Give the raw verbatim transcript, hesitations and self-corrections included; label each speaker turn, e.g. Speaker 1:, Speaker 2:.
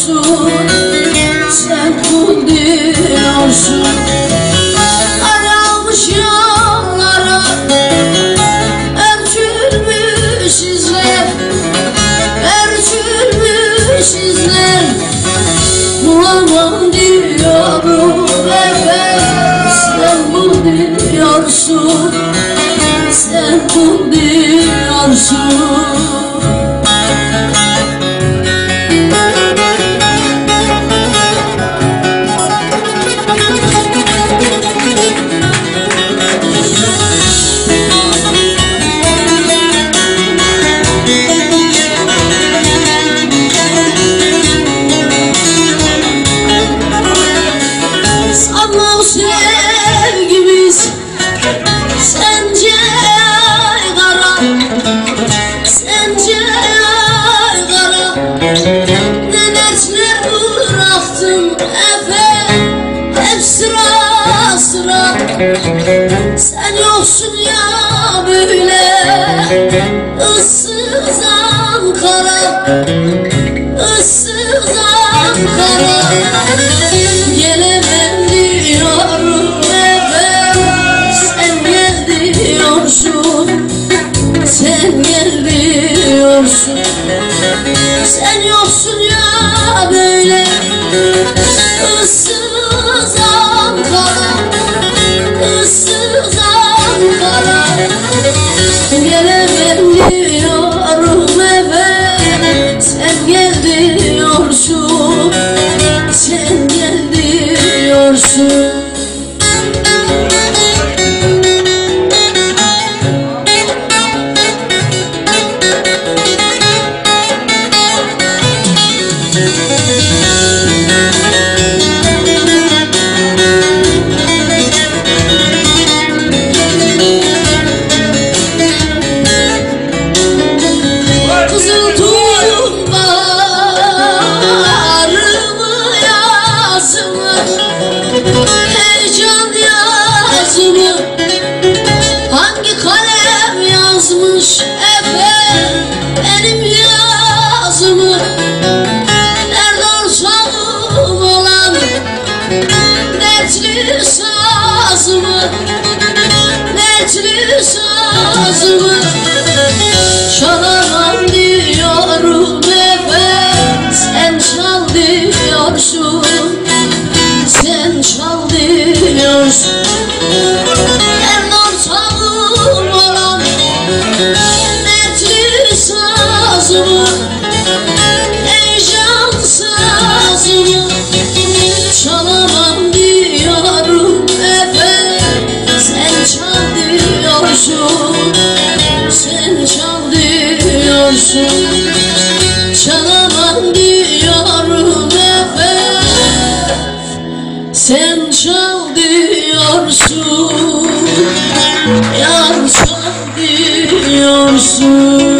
Speaker 1: diyorsun, sen kul diyorsun. Aralmış yollara örtülmüş izler, örtülmüş izler. Bulamam diyorum efendim, sen kul diyorsun, sen kul diyorsun. Sevgimiz sence kara, sence kara. Ne dertler bıraktım efe, hep sıra sıra. Sen yoksun ya böyle ıssız Ankara, ıssız Ankara. Gelemem diyorum efendim, sen gel diyorsun, sen gel diyorsun. Sen yoksun ya böyle ıssız Ankara, ıssız Ankara. Gelemem diyorum efendim, sen gel diyorsun, sen gel diyorsun. Heyecan yazımı hangi kalem yazmış efendim benim yazımı? Nerede olsam olan dertli sazımı, dertli sazımı çalamam diyorum efendim, sen çal diyorsun, sen çal diyorsun. En ortağım olan dertli sazımı, heyecan sazımı çalamam diyorum efendim, sen çal diyorsun, sen çal diyorsun. Çalamam diyorum efendim, sen çal diyorsun, yar çal diyorsun.